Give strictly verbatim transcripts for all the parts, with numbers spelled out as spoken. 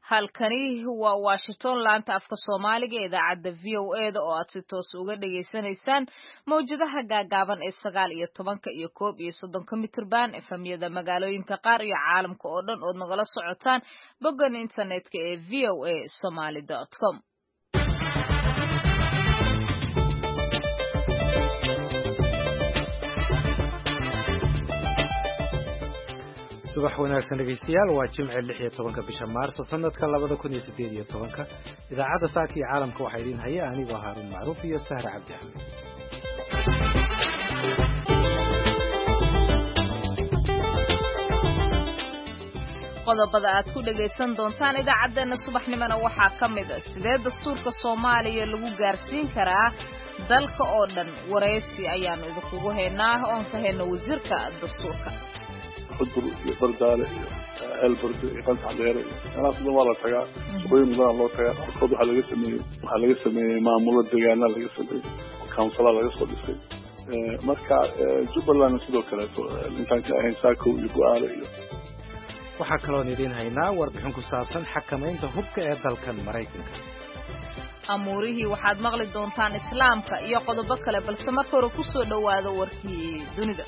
halkani waa Washington laanta afka Soomaaliga ee idaacadda V O A da oo aad si toos uga dhageysanaysaan mawjadaha gaagaaban ee sagaal iyo tobanka iyo koob iyo soddonka mitirban efamyada magaalooyinka qaar iyo caalamka oo dhan oo nagala socotaan boggan internetka ee v o a somali dot com. subax wanaagsan dhegeystayaal waa jimce lix iyo tobanka bisha maarso sanadka labada kun iyo siddeed iyo tobanka idaacadda saaka iyo caalamka waxaa idin haya anigoo Haaruun Macruuf iyo Sahra Cabdi Axmed. qodobada aad ku dhageysan doontaan idaacadeena subaxnimona waxaa ka mid ah sidee dastuurka Soomaaliya lagu gaarsiin karaa dalka oo dhan. wareysi ayaanu idinku haynaa oo ka hayno wasiirka dastuurka حضر يبردال البرد يقلت عليه أنا أصلا مرة تجا وين ما الله تجا خذوا على جسمي على جسمي معمولة دجاجنا على جسمي كم صلاة على جسمي مركع جبل لنا سدوا كله الإنسان كأهين ساكو يبغى عليه waxaa kaloo idin haynaa warbixin ku saabsan xakamaynta hubka ee dalkan Mareykanka. amuurihii waxaad maqli doontaan islaamka iyo qodobo kale balse marka hore ku soo dhawaado warkii dunida.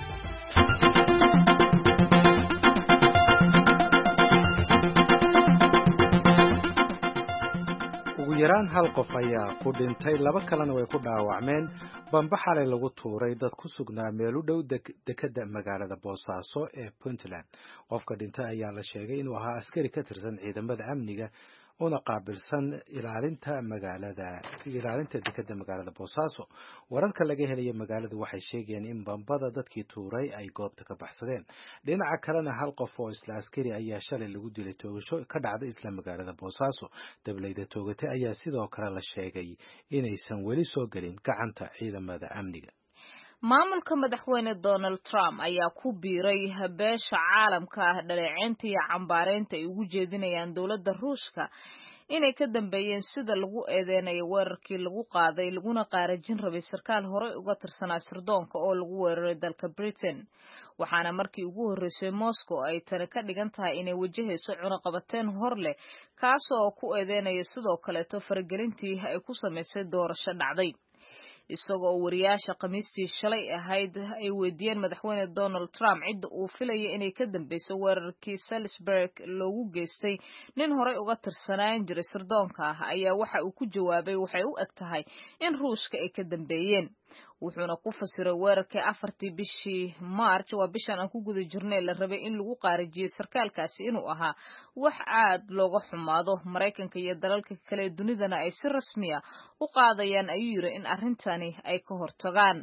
yaraan hal qof ayaa ku dhintay laba kalena way ku dhaawacmeen bamba xalay lagu tuuray dad ku sugnaa meel u dhow dekedda magaalada Boosaaso ee Puntland. qofka dhintay ayaa la sheegay inuu ahaa askari ka tirsan ciidamada amniga una qaabilsan ilaalinta magaalada ilaalinta dekedda magaalada Boosaaso. wararka laga helay magaalada waxay sheegeen in bambada dadkii tuuray ay goobta ka baxsadeen. dhinaca kalena hal qof oo isla askari ayaa shalay lagu dilay toogasho ka dhacday isla magaalada Boosaaso. dableyda toogatay ayaa sidoo kale la sheegay inaysan weli soo galin gacanta ciidamada amniga. maamulka madaxweyne Donald Trump ayaa ku biiray beesha caalamka ah dhaleeceynta iyo cambaareynta ay ugu jeedinayaan dowladda Ruushka inay ka dambeeyeen sida lagu eedeynayo weerarkii lagu qaaday laguna qaarajin rabay sarkaal hore uga tirsanaa sirdoonka oo lagu weeraray dalka Britain. waxaana markii ugu horeysay Moscow ay tani ka dhigan tahay inay wajahayso cunaqabateyn hor leh kaasoo ku eedeynaya sidoo kaleeto faragelintii ay ku sameysay doorasho dhacday. isagoo wariyaasha Khamiistii shalay ahayd ay weydiiyeen madaxweyne Donald Trump cidda uu filayay inay ka dambeysay weerarkii Salisbury loogu geystay nin horey uga tirsanaan jiray sirdoonka ah ayaa waxa uu ku jawaabay waxay u eg tahay in Ruushka ay ka dambeeyeen. wuxuuna ku fasiray weerarkii afartii bishii March waa bishan aan ku guda jirnay la rabay in lagu qaarijiyo sarkaalkaasi inuu ahaa wax aad looga xumaado. Mareykanka iyo dalalka kale ee dunidana ay si rasmi ah u qaadayaan ayuu yiri in arrintani ay ka hortagaan.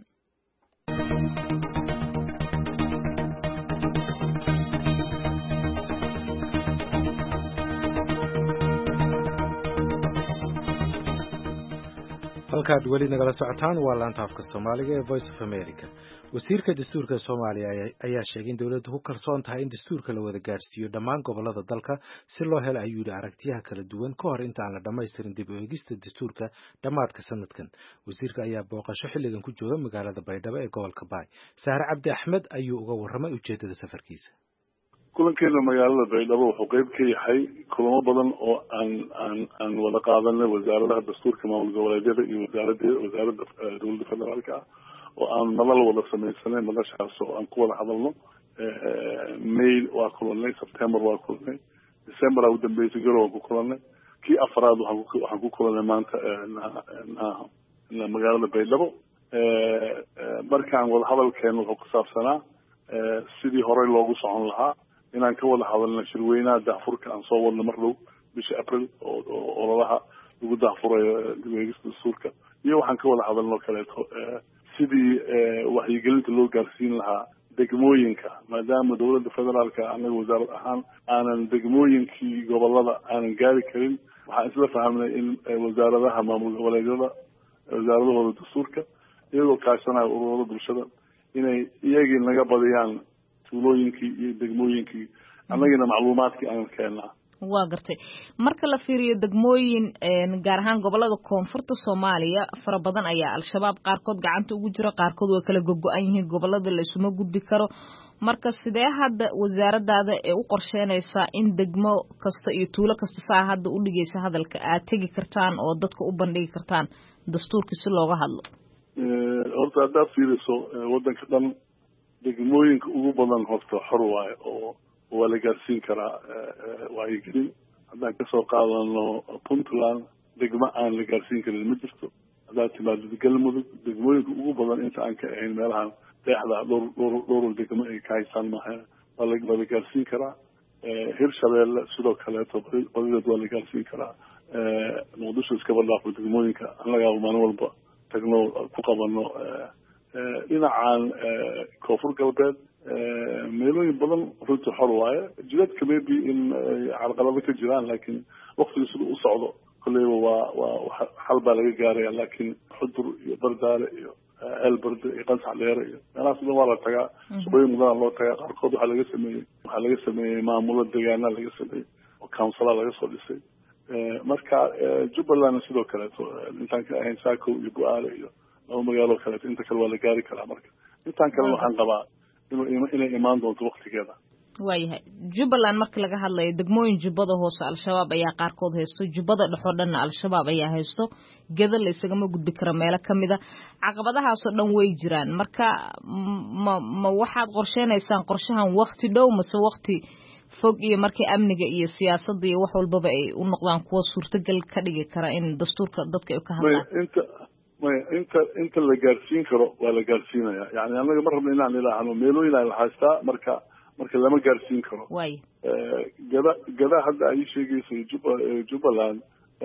halkaad weli nagala socotaan waa laanta afka Soomaaliga ee Voice of America. wasiirka dastuurka Soomaaliya ayaa sheegay in dawladdu ku kalsoon tahay in dastuurka la wada gaarsiiyo dhammaan gobolada dalka si loo helo ayuu aragtiyaha kala duwan ka hor inta aan la dhammaystirin dib u eegista dastuurka dhamaadka sanadkan. wasiirka ayaa booqasho xilligan ku jooga magaalada Baydhabo ee gobolka Baay. Sahra Cabdi Axmed ayuu uga warramay ujeedada safarkiisa. kulankeena magaalada Baydhabo wuxuu qayb ka yahay kulamo badan oo aan aan aan wada qaadanay wasaaradaha dastuurka maamul goboleedyada iyo wasaaradda wasaaradda dowladda federaalka oo aan nabal wada samaysanay madashaas oo aan ku wada hadalno. May waa kulanay, September waa kulanay, December ugu dambeysay garow ku kulanay, kii afraad waxaan ku waxaan ku kulanay maanta na magaalada Baydhabo. markaan wada hadalkeena wuxuu ku saabsanaa sidii hore loogu socon lahaa inaan ka wada hadalno shirweynaha daafurka aan soo wadno mar dhow bisha April oo ololaha lagu daafurayo dib u eegista dastuurka iyo waxaan ka wada hadalno kaleeto sidii waxyigelinta loo gaarsiin lahaa degmooyinka maadaama dowladda federaalka anaga wasaarad ahaan aanan degmooyinkii gobolada aanan gaari karin. waxaan isla fahamnay in wasaaradaha maamul goboleedyada wasaaradahooda dastuurka iyagoo kaashanayo ururada bulshada inay iyagii naga badiyaan tuulooyinkii iyo degmooyinkii annagina macluumaadkii aan keenaa. waa gartay marka la fiiriyo degmooyin gaar ahaan gobolada koonfurta Soomaaliya fara badan ayaa al-shabaab qaarkood gacanta ugu jira qaarkood way kala gogo'an yihiin gobolada la isuma gudbi karo marka sidee hadda wasaaradaada ee u qorsheynaysaa in degmo kasta iyo tuulo kasta saa hadda u dhigaysa hadalka aad tegi kartaan oo dadka u bandhigi kartaan dastuurkii si looga hadlo horta haddaad fiiriso waddanka dhan degmooyinka ugu badan horta xor waaye oo waa la gaarsiin karaa wacyigelin haddaan kasoo qaadano puntland degmo aan la gaarsiin karin ma jirto haddaad timaado galmudug degmooyinka ugu badan inta aan ka ahayn meelahan deexda dhowr dhowr dhowr degmo ay ka haystaan maaha waa la waa la gaarsiin karaa hirshabeelle sidoo kaleeto badideed waa la gaarsiin karaa muqdisho iskaba dhaafo degmooyinka anagaaba maalin walba tagno ku qabano dhinacan koonfur galbeed meelooyin badan runtii xor waaye jidadka maybe in carqalado ka jiraan laakiin waktiga sida u socdo kolleyba waa waa xal baa laga gaaraya laakiin xudur iyo bardaale iyo elberde iyo qansax dheere iyo meelahaas dhan waa la tagaa shaqooyin mudanaa loo tagaa qaarkood waxaa laga sameeyey waxaa laga sameeyey maamulo deegaana laga sameeyey oo councilaa laga soo dhisay marka jubbaland sidoo kaleeto intaan ka ahayn saako iyo bu-aale iyo laba magaalo kaleeto inta kale waa la gaari karaa marka intaan kalena waxaan qabaa inuu inay imaan doonto waktigeeda waayahay jubbaland marka laga hadlayo degmooyin jubbada hoose al-shabaab ayaa qaarkood haysto jubbada dhexoo dhanna al-shabaab ayaa haysto geda la isagama gudbi karo meelo kamid a caqabadahaasoo dhan way jiraan marka ma ma waxaad qorsheynaysaan qorshahan wakti dhow mase wakti fog iyo markii amniga iyo siyaasadda iyo wax walbaba ay u noqdaan kuwa suurtagal ka dhigi kara in dastuurka dadka ay ka hadlaan inta maya inta inta la gaarsiin karo waa la gaarsiinaya yani annaga ma rabno inaan ilaahno meelooyin ay la haystaa marka marka lama gaarsiin karo way gada gada hadda ay sheegaysay juba jubbaland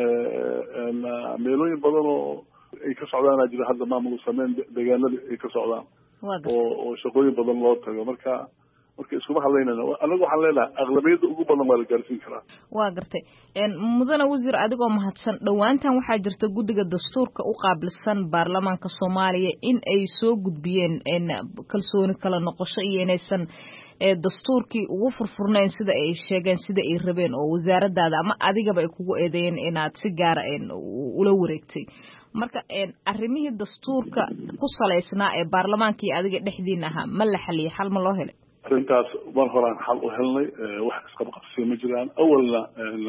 meelooyin badan oo ay ka socdaan jira hadda maamul sameyn deegaanada ay ka socdaan oo oo shaqooyin badan loo tago marka marka iskuma hadlaynayna anagu waxaan leenahay aqlabiyadda ugu badan waa la gaarsiin karaa waa gartay mudane wasiir adigoo mahadsan dhowaantan waxaa jirta guddiga dastuurka u qaabilsan baarlamaanka soomaaliya in ay soo gudbiyeen kalsooni kala noqosho iyo inaysan dastuurkii ugu furfurnayn sida ay sheegeen sida ay rabeen oo wasaaradaada ama adigaba ay kugu eedeeyeen inaad si gaara ula wareegtay marka arrimihii dastuurka ku salaysnaa ee baarlamaanka iyo adiga dhexdiina ahaa ma la xaliyay xal ma loo helay arrintaas mar horaan xal u helnay wax isqabqabsiya ma jiraan awalna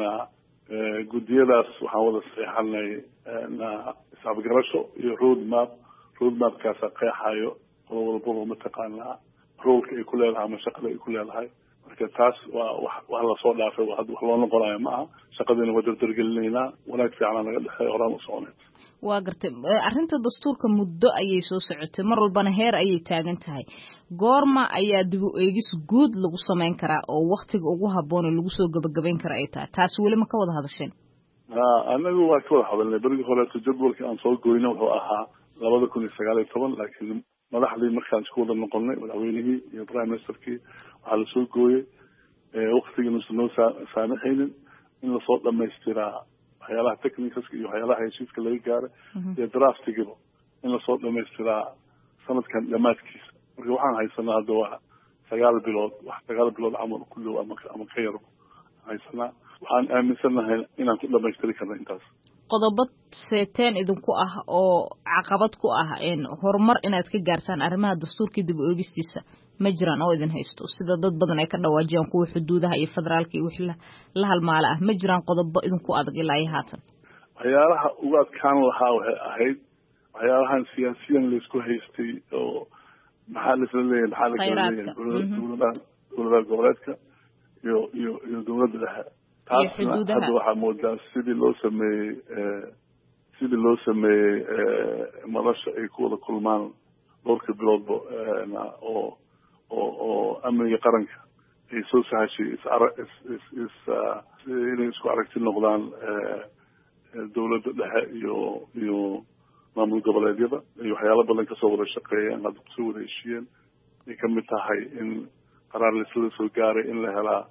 guddiyadaas waxaan wada saxeexanay isafgarasho iyo road map road mapkaasa qeexayo oo walbaba mataqaanaa roolka ay ku leedahay ama shaqada ay ku leedahay marka taas waa wax wax lasoo dhaafay waa hadda wax loo noqonayo ma aha shaqadiina waa dardargelinaynaa wanaag fiicanaa naga dhexeeya horaan u soconay waa gartay arrinta dastuurka muddo ayay soo socotay mar walbana heer ayay taagan tahay goorma ayaa dib u eegis guud lagu samayn karaa oo waktiga ugu habboon oo lagu soo gabagabayn kara ay tahay taas weli ma ka wada hadasheen ha anagu waa ka wada hadalnay berigii horeeto jadwalkii aan soo goyna wuxuu ahaa labada kun iyo sagaal iyo toban laakiin madaxdii markaan isku wada noqonnay madaxweynihii iyo prime ministerkii waxaa lasoo gooyey waktigii nuusan noo saamixaynin in lasoo dhamaystiraa waxyaalaha technicalska iyo waxyaalaha heshiiska laga gaaray iyo draftigiba in lasoo dhamaystiraa sanadkan dhamaadkiisa marka waxaan haysanaa hadda waa sagaal bilood wax sagaal bilood camal ku dhow ama ama ka yarba haysanaa waxaan aaminsanahay inaan ku dhamaystiri karna intaas qodobo seeteen idinku ah oo caqabad ku ah horumar inaad ka gaartaan arrimaha dastuurkii dib u eegistiisa ma jiraan oo idin haysto sida dad badan ay ka dhawaajiyaan kuwa xuduudaha iyo federaalka iyo wixii la halmaala ah ma jiraan qodobo idinku adag ilaa iyo haatan waxyaalaha ugu adkaan lahaa waxay ahayd waxyaalahan siyaasiyan laysku haystay oo maxaa laisla leeyahay maxaa lakala leeyahay dowladaha dowladaha goboleedka iyo iyo iyo dowladda dhexe taasna hadda waxaa moodaa sidii loo sameeyey sidii loo sameeyey madasha ay ku wada kulmaan dhowrka biloodba oo oo oo amniga qaranka ay soo sahashay is is is is inay isku aragti noqdaan dowladda dhexe iyo iyo maamul goboleedyada iyo waxyaalo badan kasoo wada shaqeeyeen hadda kusoo wada heshiiyeen ay kamid tahay in qaraar laisla soo gaaray in la helaa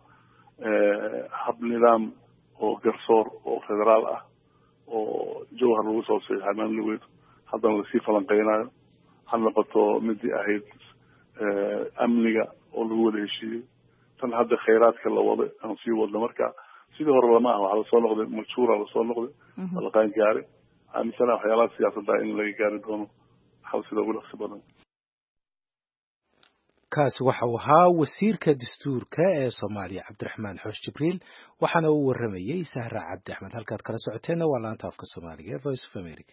hab nidaam oo garsoor oo federaal ah oo jawhar lagu soo saxiixay maamulweed haddana lasii falanqeynayo ha noqoto midii ahayd amniga oo lagu wada heshiiyey tan hadda khayraadka la waday aan sii wadno marka sidii hore lama ah waxaa lasoo noqday majuura lasoo noqday balaqaan gaari aaminsana waxyaalaha siyaasadda in laga gaari doono xal sida ugu dhaqsi badan kaasi waxa uu ahaa wasiirka dastuurka ee Soomaaliya Cabdiraxmaan Xoosh Jibriil waxaana uu waramayay Sahra Cabdi Axmed halkaad kala socoteen waa laanta afka Soomaaliga ee Voice of America.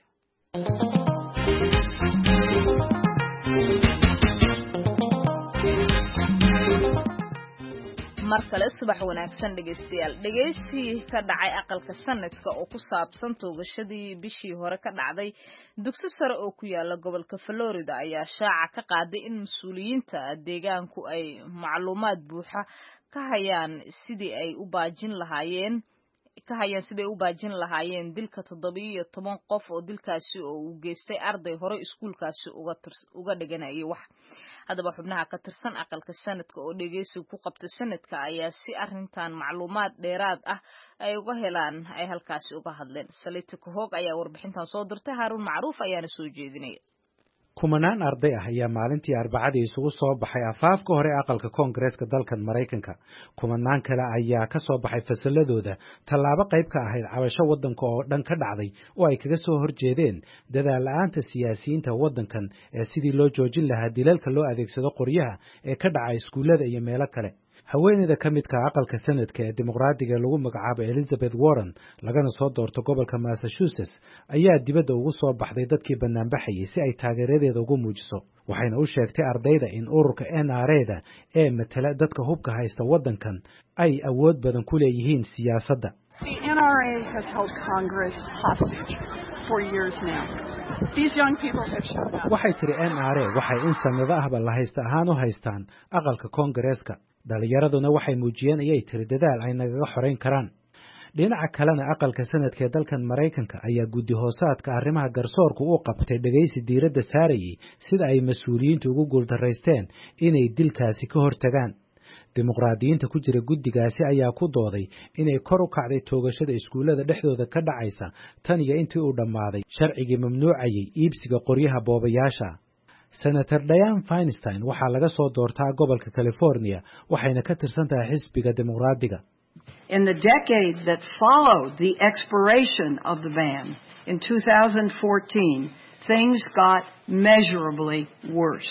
mar kale subax wanaagsan dhageystayaal dhageysi ka dhacay aqalka sanadka oo ku saabsan toogashadii bishii hore ka dhacday dugsi sare oo ku yaala gobolka Florida ayaa shaaca ka qaaday in mas'uuliyiinta deegaanku ay macluumaad buuxa ka hayaan sidii ay u baajin lahaayeen ka hayaan sidii u baajin lahaayeen dilka toddoba iyo toban qof oo dilkaasi oo uu geystay arday hore iskuulkaasi uga uga dhiganayay wax haddaba xubnaha ka tirsan aqalka sanadka oo dhageysi ku qabta sanadka ayaa si arrintan macluumaad dheeraad ah ay uga helaan ay halkaasi uga hadleen Salita Kohog ayaa warbixintan soo dirtay Harun Macruuf ayaana soo jeedinay kumanaan arday ah ayaa maalintii Arbacadii isugu soo baxay afaafka hore aqalka Koongareeska dalkan Mareykanka kumanaan kale ayaa ka soo baxay fasaladooda tallaabo qayb ka ahayd cabasho wadanka oo dhan ka dhacday oo ay kaga soo horjeedeen dadaal la'aanta siyaasiyiinta wadankan ee sidii loo joojin lahaa dilalka loo adeegsado qoryaha ee ka dhacay iskuulada iyo meelo kale haweeneyda ka midka aqalka sanadka ee dimuqraadiga lagu magacaabo Elizabeth Warren lagana soo doorto gobolka Massachusetts ayaa dibadda ugu soo baxday dadkii banaanbaxayay si ay taageeradeeda ugu muujiso waxayna u sheegtay ardayda in ururka N R A-da ee matala dadka hubka haysta wadankan ay awood badan ku leeyihiin siyaasadda. The N R A has held Congress hostage for years now. These young people have shown up. Waxay tiri N R A waxay in sanado ahba la haysta ahaan u haystaan aqalka Koongareeska dhalinyaraduna waxay muujiyeen ayay tiri dadaal ay nagaga xoreyn karaan. dhinaca kalena aqalka sanadka ee dalkan Mareykanka ayaa guddi hoosaadka arrimaha garsoorku u qabtay dhageysi diiradda saarayay sida ay mas'uuliyiintu ugu guuldareysteen inay dilkaasi ka hortagaan. dimuqraadiyiinta ku jira guddigaasi ayaa ku dooday inay kor u kacday toogashada iskuulada dhexdooda ka dhacaysa tan iyo intii uu dhammaaday sharcigii mamnuucayay iibsiga qoryaha boobayaasha. Senator Dianne Feinstein waxaa laga soo doortaa gobolka California waxayna ka tirsan tahay xisbiga dimuqraadiga. In the decade that followed the expiration of the ban in two thousand fourteen, things got measurably worse.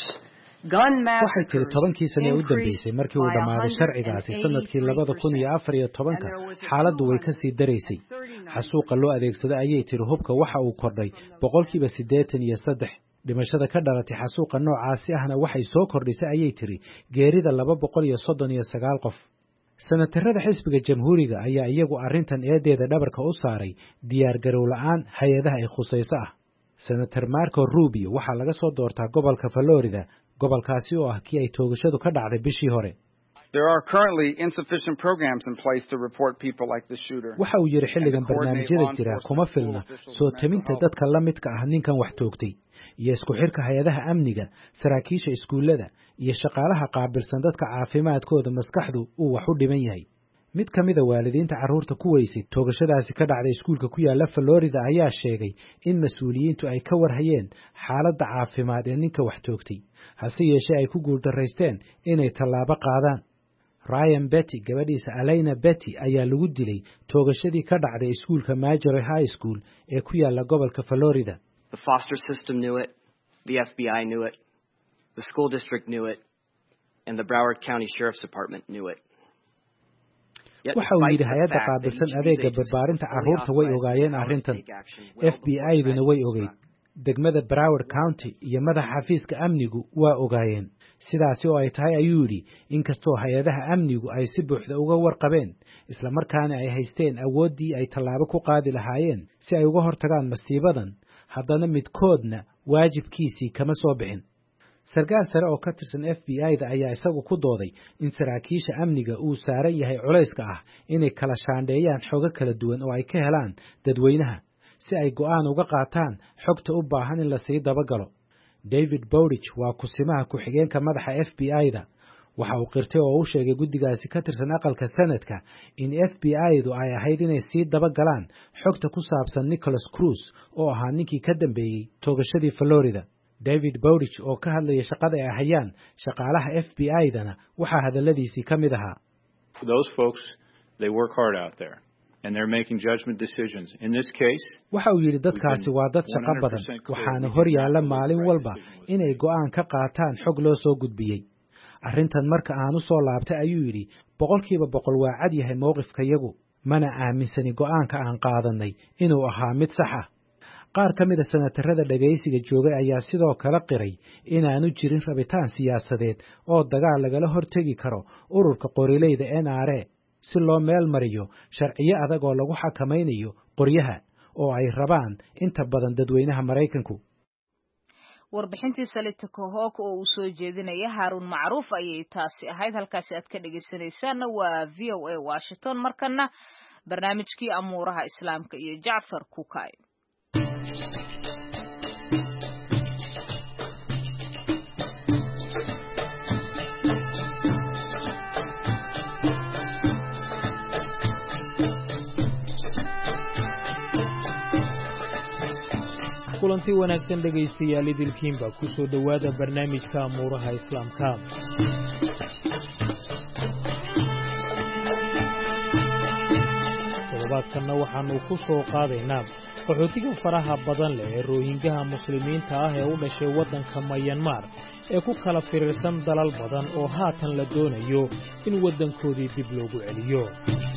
waxay tiri tobankii sano ee u dambeysay markii uu dhammaaday sharcigaasi sanadkii labada kun iyo afar iyo tobanka xaaladdu way ka sii daraysay xasuuqa loo adeegsado ayay tiri hubka waxa uu kordhay boqolkiiba siddeetan iyo saddex dhimashada ka dhalatay xasuuqa noocaasi ahna waxay soo kordhisay ayay tiri geerida laba boqol iyo soddon iyo sagaal qof. senatarada xisbiga jamhuuriga ayaa iyagu arrintan eedeeda dhabarka u saaray diyaar garow la'aan hay-adaha ay khusayso ah. senator Marco Rubio waxaa laga soo doortaa gobolka Florida gobolkaasi oo ah kii ay toogashadu ka dhacday bishii hore. There are currently insufficient programs in place to report people like the shooter. waxa uu yiri xilligan barnaamijyada jira kuma filna soo taminta dadka la midka ah ninkan wax toogtay iyo isku xirka hay'adaha amniga saraakiisha iskuulada iyo shaqaalaha qaabilsan dadka caafimaadkooda maskaxdu uu wax u dhiman yahay. mid ka mid ah waalidiinta carruurta ku weysay toogashadaasi ka dhacday iskuulka ku yaala Florida ayaa sheegay in mas'uuliyiintu ay ka warhayeen xaaladda caafimaad ee ninka wax toogtay hase yeeshee ay ku guuldareysteen inay tallaabo qaadaan. Ryan Betty gabadhiisa Alaina Betty ayaa lagu dilay toogashadii ka dhacday iskuulka Major High School ee ku yaala gobolka Florida. The foster system knew it, the F B I knew it, the school district knew it, and the Broward County Sheriff's Department knew it. waxa uu yidhi hay'adda qaabilsan adeega barbaarinta carruurta way ogaayeen arrintan F B I-duna way ogeyd degmada Broward County iyo madaxa xafiiska amnigu waa ogaayeen sidaasi oo ay tahay ayuu yidhi inkastoo hay'adaha amnigu ay si buuxda uga warqabeen isla markaana ay haysteen awooddii ay tallaabo ku qaadi lahaayeen si ay uga hortagaan masiibadan haddana midkoodna waajibkiisii kama soo bixin. sarkaal sare oo ka tirsan F B I-da ayaa isagu ku dooday in saraakiisha amniga uu saaran yahay culayska ah inay kala shaandheeyaan xogo kala duwan oo ay ka helaan dadweynaha si ay go'aan uga qaataan xogta u baahan in la sii dabagalo. David Bowditch waa kusimaha ku-xigeenka madaxa F B I-da waxa uu qirtay oo u sheegay guddigaasi ka tirsan aqalka sanadka in F B I-du ay ahayd inay sii dabagalaan xogta ku saabsan Nicholas Cruz oo ahaa ninkii ka dambeeyey toogashadii Florida. David Bowditch oo ka hadlaya shaqada ay hayaan shaqaalaha F B I-dana waxaa hadaladiisii ka mid ahaa. Those folks, they work hard out there and they're making judgment decisions. In this case, waxa uu yidhi dadkaasi waa dad shaqo badan waxaana hor yaalla maalin walba inay go'aan ka qaataan xog loo soo gudbiyey. arrintan marka aan u soo laabtay ayuu yidhi boqolkiiba boqol waa cad yahay mowqifkayagu mana aaminsani go'aanka aan qaadanay inuu ahaa mid sax ah qaar ka mid a senatarada dhagaysiga joogay ayaa sidoo kale qiray inaanu jirin rabitaan siyaasadeed oo dagaal lagala hortegi karo ururka qorileyda N R A si loo meel mariyo sharciyo adag oo lagu xakamaynayo qoryaha oo ay rabaan inta badan dadweynaha Mareykanku warbixintii Salita Kohok oo uu soo jeedinaya Harun Macruuf ayay taasi ahayd halkaas aad ka dhageysanaysaan waa V O A Washington markana barnaamijkii amuuraha islaamka iyo Jacfar Kukay kulanti wanaagsan dhagaystayaal idilkiinba ku soo dhawaada barnaamijka amuuraha islaamka toddobaadkanna waxaanu ku soo qaadaynaa qaxootiga faraha badan leh ee roohingaha muslimiinta ah ee u dhashay waddanka Myanmar ee ku kala firirsan dalal badan oo haatan la doonayo in waddankoodii dib loogu celiyo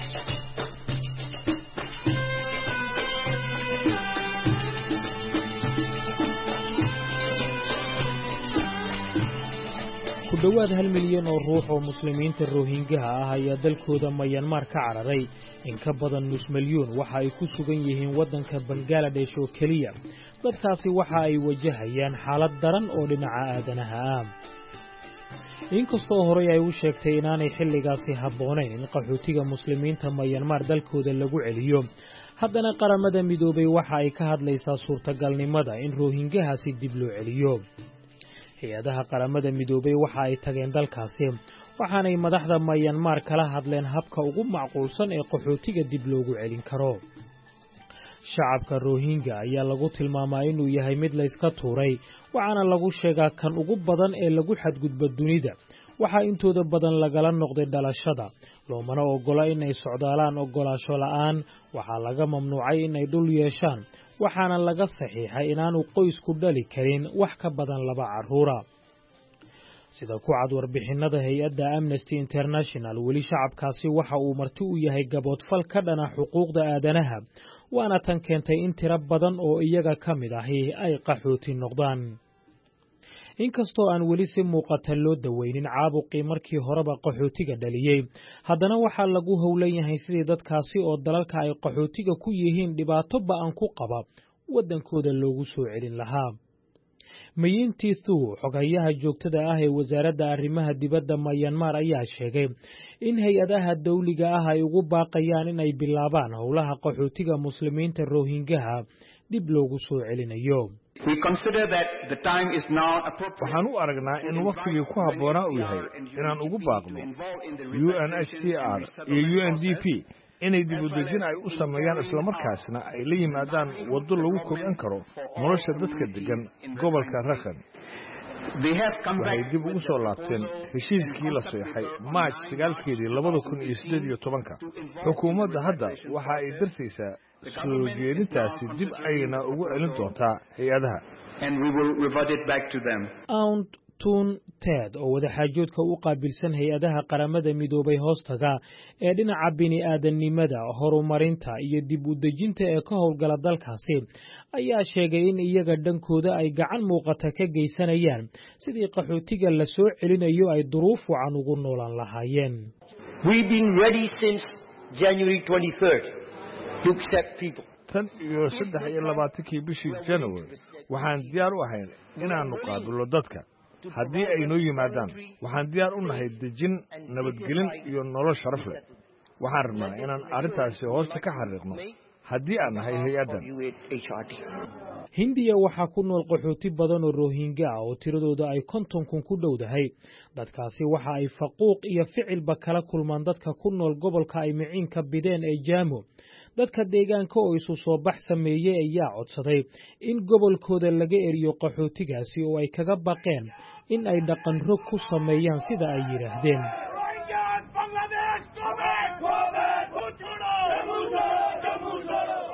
ku dhawaad hal milyan oo ruux oo muslimiinta roohingaha ah ayaa dalkooda Myanmar ka cararay in ka badan nus milyuun waxa ay ku sugan yihiin waddanka Bangladesh oo kaliya dadkaasi waxa ay wajahayaan xaalad daran oo dhinaca aadanaha ah inkastoo horey ay u sheegtay inaanay xilligaasi habboonayn in qaxootiga muslimiinta Myanmar dalkooda lagu celiyo haddana qaramada midoobay waxa ay ka hadlaysaa suurtagalnimada in roohingahaasi dib loo celiyo hay-adaha qaramada midoobay waxa ay tageen dalkaasi waxaanay madaxda Myanmar kala hadleen habka ugu macquulsan ee qaxootiga dib loogu celin karo shacabka Rohingya ayaa lagu tilmaamaa inuu yahay mid la iska tuuray waxaana lagu sheegaa kan ugu badan ee lagu xadgudbo dunida waxa intooda badan lagala noqday dhalashada loomana ogola inay socdaalaan ogolaasho la'aan waxaa laga mamnuucay inay dhul yeeshaan waxaana laga saxiixay inaanu qoysku dhali karin wax ka badan laba carruura sida ku cad warbixinada hay-adda Amnesty International weli shacabkaasi waxa uu marti u yahay gaboodfal ka dhana xuquuqda aadanaha waana tan keentay in tiro badan oo iyaga ka mid ahi ay qaxooti noqdaan inkastoo aan weli si muuqata loo daweynin caabuqii markii horeba qaxootiga dhaliyay haddana waxaa lagu howlan yahay sidii dadkaasi oo dalalka ay qaxootiga ku yihiin dhibaato ba'an ku qaba waddankooda loogu soo celin lahaa Mayinti Thu xogayaha joogtada ah ee wasaaradda arrimaha dibadda Myanmar ayaa sheegay in hay-adaha dawliga ah ay ugu baaqayaan in ay bilaabaan howlaha qaxootiga muslimiinta Rohingyaha dib loogu soo celinayo waxaan u aragnaa in wakhtigii ku habboonaa uu yahay inaan ugu baaqno U N H C R iyo U N D P inay dib u dejin ay u sameeyaan islamarkaasna ay la yimaadaan waddo lagu kobcin karo nolosha dadka degan gobolka Rakhine waxay dib ugu soo laabteen heshiiskii la saxay March sagaalkeedii labada kun iyo siddeed iyo tobanka xukuumadda hadda waxa ay darsaysaa soo jeedintaasi dib ayna ugu celin doontaa hay-adaha Tun Ted oo wadaxaajoodka u qaabilsan hay-adaha qaramada midoobay hoostaga ee dhinaca bini'aadanimada horumarinta iyo dib u dejinta ee ka howlgala dalkaasi ayaa sheegay in iyaga dhankooda ay gacan muuqata ka geysanayaan sidii qaxootiga la soo celinayo ay duruuf wacan ugu noolaan lahaayeen tan iyo saddex iyo labaatankii bishii January waxaan diyaar u ahayn inaannu qaabilno dadka haddii ay noo yimaadaan waxaan diyaar u nahay dejin nabadgelin iyo nolol sharaf leh waxaan rabnaa inaan arrintaasi hoosta ka xariiqno haddii aan nahay hay-addan Hindiya waxaa ku nool qaxooti badan oo Rohingya ah oo tiradooda ay konton kun ku dhowdahay dadkaasi waxa ay faquuq iyo ficilba kala kulmaan dadka ku nool gobolka ay miciinka bideen ee Jammu dadka deegaanka oo isu soo bax sameeyay ayaa codsaday in gobolkooda laga eriyo qaxootigaasi oo ay kaga baqeen in ay dhaqan rog ku sameeyaan sida ay yiraahdeen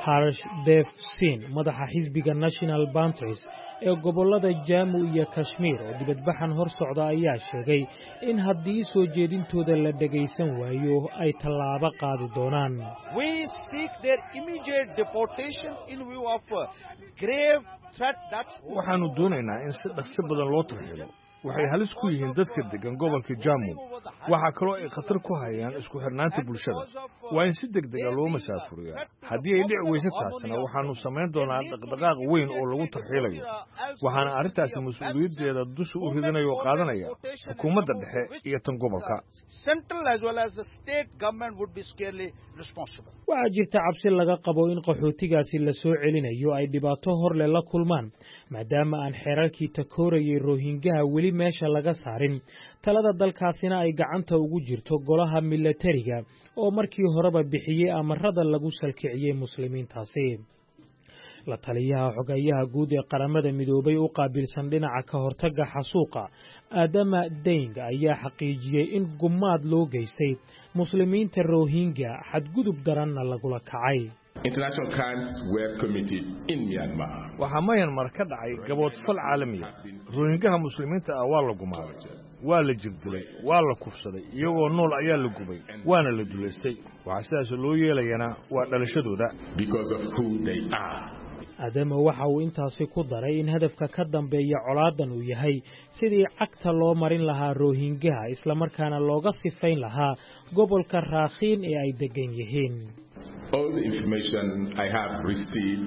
Harsh Dev Singh madaxa xisbiga National Panthers ee gobolada Jammu iyo Kashmir oo dibadbaxan hor socda ayaa sheegay in haddii soo jeedintooda la dhageysan waayo ay tallaabo qaadi doonaan. We seek their immediate deportation in view of grave threat that waxaanu doonaynaa in si dhaqso badan loo tarxiilo. waxay halis ku yihiin dadka degan gobolka Jammu waxa kaloo ay khatar ku hayaan isku xirnaanta bulshada waa in si degdeg ah loo masaafuriyo haddii ay dhici weyso taasna waxaanu sameyn doonaa dhaqdhaqaaq weyn oo lagu tarxiilayo waxaana arrintaasi mas'uuliyaddeeda dusha u ridanayo qaadanaya xukuumadda dhexe iyo tan gobolka. Central as well as the state government would be squarely responsible. waxaa jirta cabsi laga qabo in qaxootigaasi la soo celinayo ay dhibaato hor leh la kulmaan maadaama aan xeerarkii takoorayay Rohingyaha weli meesha laga saarin talada dalkaasina ay gacanta ugu jirto golaha militariga oo markii horeba bixiyay amarada lagu salkiciyay muslimiintaasi. la taliyaha xogayaha guud ee qaramada midoobay u qaabilsan dhinaca ka hortagga xasuuqa Adama Deng ayaa xaqiijiyay in gumaad loo geystay muslimiinta Rohingya xadgudub daranna lagula kacay. International crimes were committed in Myanmar. waxaa Myanmar ka dhacay gaboodfal caalami ah Rohingyaha muslimiinta ah waa la gumaaday waa la jirdilay waa la kufsaday iyagoo nool ayaa la gubay waana la duleystay waxa sidaas loo yeelayana waa dhalashadooda because of who they are. Adama waxa uu intaasi ku daray in hadafka ka dambeeya colaadan uu yahay sidii cagta loo marin lahaa Rohingyaha isla markaana looga sifayn lahaa gobolka Rakhine ee ay degan yihiin. All the information I have received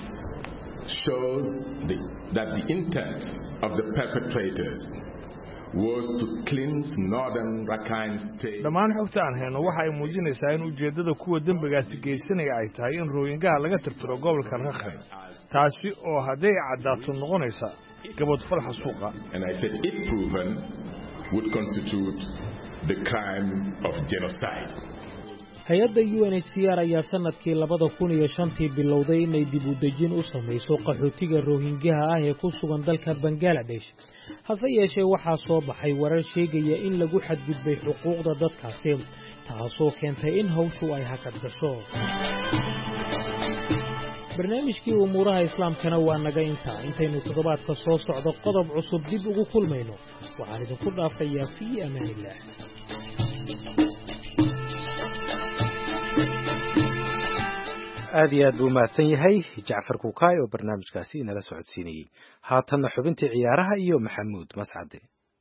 shows the, that the intent of the perpetrators was to cleanse northern Rakhine state. Dhammaan xogta aan hayno waxa ay muujinaysaa in ujeedada kuwa dambigaasi geysanaya ay tahay in Rohingyaha laga tirtiro gobolka Rakhine taasi oo haday cadaato noqonaysa gaboodfal xasuuqa. And I said if proven would constitute the crime of genocide. hay-adda U N H C R ayaa sanadkii labada kun iyo shantii bilowday inay dib u dejin u samayso qaxootiga Rohingyaha ah ee ku sugan dalka Bangladesh. hase yeeshee waxaa soo baxay warar sheegaya in lagu xadgudbay xuquuqda dadkaasi taasoo keentay in hawshu ay hakad gasho. barnaamijkii umuuraha islaamkana waa naga intaa intaynu toddobaadka soo socdo qodob cusub dib ugu kulmayno waxaan idinku dhaafayaa fi amaanillah. aad iyo aad buu mahadsan yahay Jacfar Kukaay oo barnaamijkaasi inala socodsiinayay. haatanna xubintii ciyaaraha iyo Maxamuud Mascade.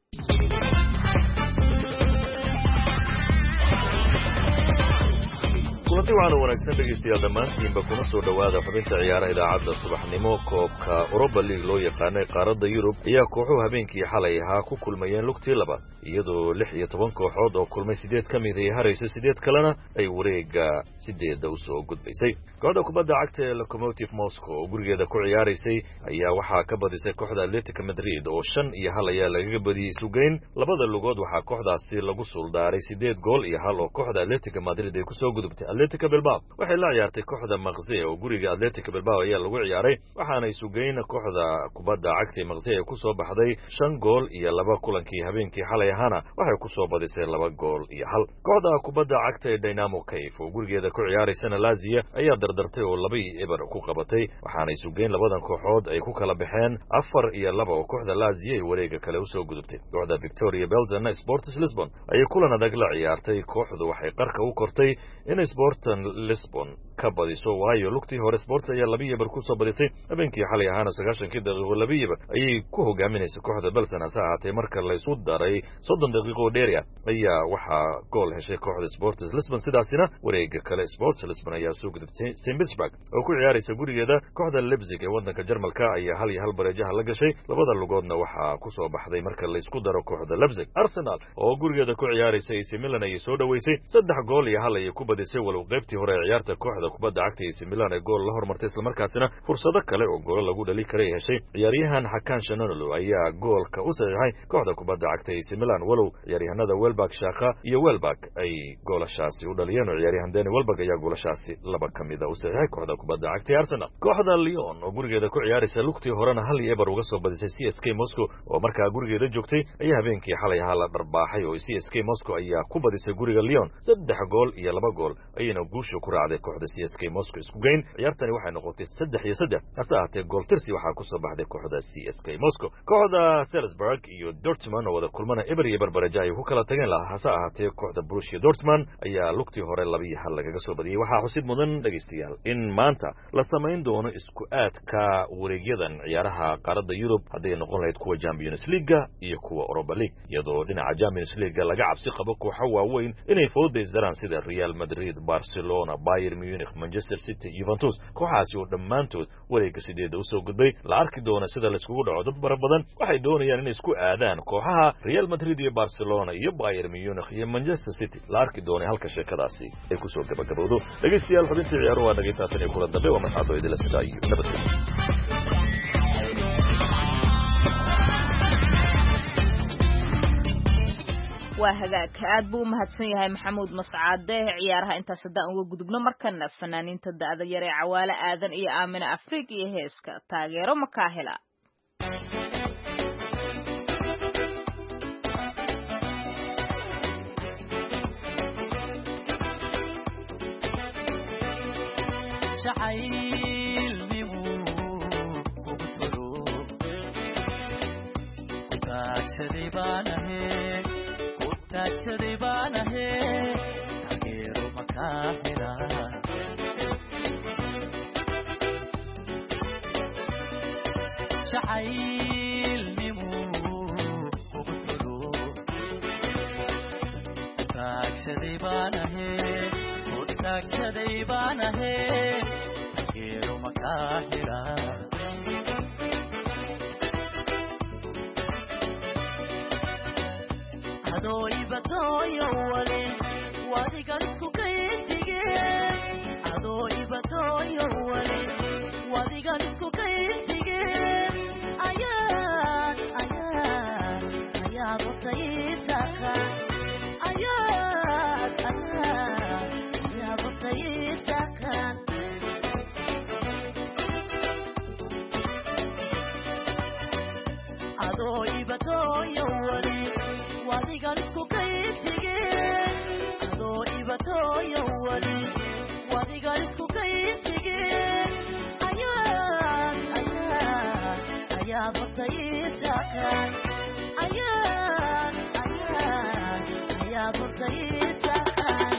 kulanti waxaana wanaagsan dhegaystayaal dhammaantiinba kuna soo dhowaada xubinta ciyaaraha idaacadda subaxnimo koobka Europa League loo yaqaanay qaaradda Yurub ayaa kooxuhu habeenkii xalay ahaa ku kulmayeen lugtii labaad iyadoo lix iyo toban kooxood oo kulmay sideed ka mid ay harayso sideed kalena ay wareega sideedda u soo gudbaysay. kooxda kubadda cagta ee Lokomotiv Moscow oo gurigeeda ku ciyaaraysay ayaa waxaa ka badisay kooxda Atletico Madrid oo shan iyo hal ayaa lagaga badiyay isugeyn. labada lugood waxaa kooxdaasi lagu suuldaaray sideed gool iyo hal oo kooxda Atletico Madrid ay ku soo gudubtay. Atletico Bilbao waxay la ciyaartay kooxda Marseille oo guriga Atletico Bilbao ayaa lagu ciyaaray waxaana isugeyn kooxda kubadda cagta ee Marseille ay ku soo baxday shan gool iyo laba kulankii habeenkii xalay ahana waxay ku soo badisay laba gool iyo hal. kooxda kubadda cagta ee Dynamo Kiev oo gurigeeda ku ciyaaraysana Lazio ayaa dardartay oo laba iyo eber ku qabatay waxaana isugeyn labadan kooxood ay ku kala baxeen afar iyo laba oo kooxda Lazio ay wareega kale u soo gudubtay. kooxda Victoria Belzana Sports Lisbon ayay kulan adag la ciyaartay kooxdu waxay qarka u kortay in Sporting Lisbon ka badiso waayo lugtii hore Sports ayaa laba iyo eber ku soo badisay habeenkii xalay ahana sagaashankii daqiiqo laba iyo eber ayay ku hogaaminaysa kooxda Belzana saacatay marka la isku daray soddon daqiiqo dheeri ah ayaa waxaa gool heshay kooxda Sporting Lisbon sidaasina wareega kale Sports Lisbon ayaa soo gudubtay. Saint Petersburg oo ku ciyaaraysa gurigeeda kooxda Leipzig ee wadanka Jarmalka ayaa hal iyo hal bareejaha la gashay labada lugoodna waxaa ku soo baxday marka la isku daro kooxda Leipzig. Arsenal oo gurigeeda ku ciyaaraysa A C Milan ayay soo dhaweysay saddex gool iyo hal ayay ku badisay walow qaybtii hore ee ciyaarta kooxda kubadda cagta A C Milan ee gool la hormartay isla markaasina fursado kale oo gool lagu dhali karay heshay. ciyaaryahan Hakan Çalhanoğlu ayaa goolka u saxiixay kooxda kubadda cagta A C Milan walow ciyaaryahanada Welbeck Shaka iyo Welbeck ay goolashaasi u dhaliyeen oo ciyaaryahan Danny Welbeck ayaa goolashaasi laba kamid ah u saxiixay kooxda kubadda cagta ee Arsenal. kooxda Lyon oo gurigeeda ku ciyaaraysa lugtii horena hal iyo eber uga soo badisay C S K Moscow oo markaa gurigeeda joogtay ayaa habeenkii xalay ahaa la dharbaaxay oo C S K Moscow ayaa ku badisay guriga Lyon saddex gool iyo laba gool ayayna guusha ku raacday kooxda C S K Moscow isku geyn ciyaartani waxay noqotay saddex iyo saddex hase ahaatee gool tirsi waxaa ku soo baxday kooxda C S K Moscow kooxda Salzburg iyo Dortmund oo wada kulmana eber iyo barbaraja ay ku kala tageen lahaa hase ahaatee kooxda Borussia Dortmund ayaa lugtii hore laba iyo hal lagaga soo badiyay waxaa xusid mudan dhageystayaal in maanta la samayn doono isku aadka wareegyadan ciyaaraha qaaradda Yurub haday noqon lahayd kuwa Champions League iyo kuwa Europa League iyadoo dhinaca Champions League laga cabsi qabo kooxo waaweyn inay foodeysdaraan sida Real Madrid, Barcelona, Bayern Munich, Manchester City, Juventus kooxaasi oo dhammaantood wareegga sideed u soo gudbay la arki doona sida la iskugu dhaco dad bar badan waxay doonayaan inay isku aadaan kooxaha Real Madrid iyo Barcelona iyo Bayern Munich iyo Manchester City la arki doona halka sheekadaasi ay ku soo gabagabowdo dhageystayaal xubintii ciyaaruhu waa dhageystaatan ee kula dambe waa mas'aado idila sida iyo nabadgelyo waa hagaag aad buu u mahadsan yahay maxamuud mascaade ciyaaraha intaas haddaan uga gudubno markana fanaaniinta da'da yar ee cawaale aadan iyo aamina afrika iyo heeska taageero makaa hela taagsadaybaanahe taageero makaa hela jacaylnimu ugu tolo taagsadaybaanahe ku taagsadaybaanahe taageero makaa hela adooibatoyo wale wadigan isku kayntige adooibatoyo wale wadigan isku kayntige ayaan ayaan ayaad watayitaka ayaan ayaan ayaad watayitakan adooibatoyo wale wadigan isku kayntige adoo ibatoyo wali wadigan isku kayntige ayaan ayaan ayaad watayitakan ayaan ayaan ayaad watayitakan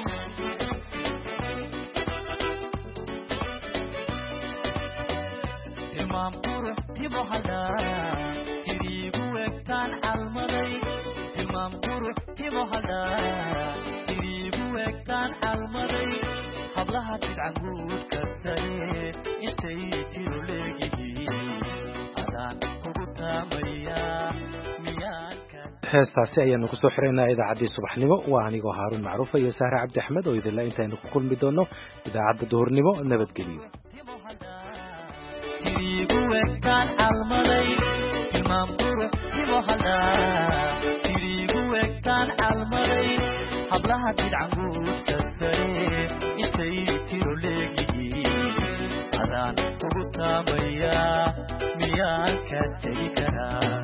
tilmaam qurux timo hadaa tiriigu egtaan calmaday tilmaam qurux timo hadaa tiriigu egtaan calmaday hablaha tidcan guud kastare intay tiro leegihiin adaan kugu taamayaa miyaanka heestaasi ayaanu ku soo xiraynaa idaacaddii subaxnimo waa anigoo haaruun macruufa iyo sahre cabdi axmed oo idinla intaynu ku kulmi doono idaacadda duhurnimo nabadgelyo tiriigu egtaan calmaday tilmaam qurux timo hadaa tiriigu egtaan calmaday hablaha tidcan guud kastare intay tiro leegihiin adaan kugu taamayaa miyaan ka tegi karaa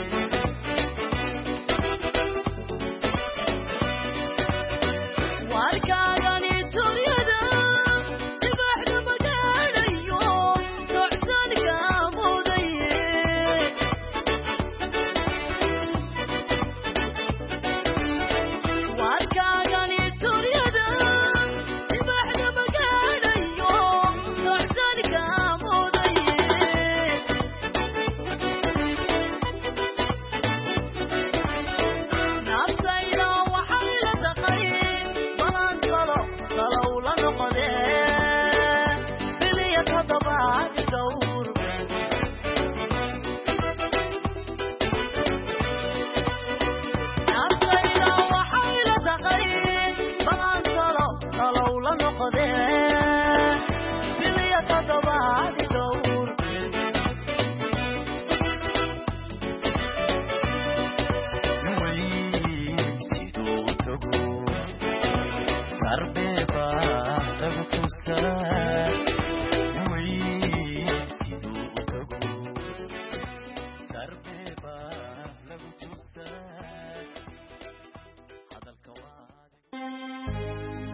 warkaagani dunyada dibaxda magaalayo socsanka mudaye warkaagani dunyada dibaxda magaalayo socsanka mudaye naftayda waxay la taqay balan kalo kalow la noqodee biliya toddobaad dhowr naftayda waxay la taqay balan kalo kalow la noqodee biliya toddobaad dhowr siduu tago sarbeba lagu tustaa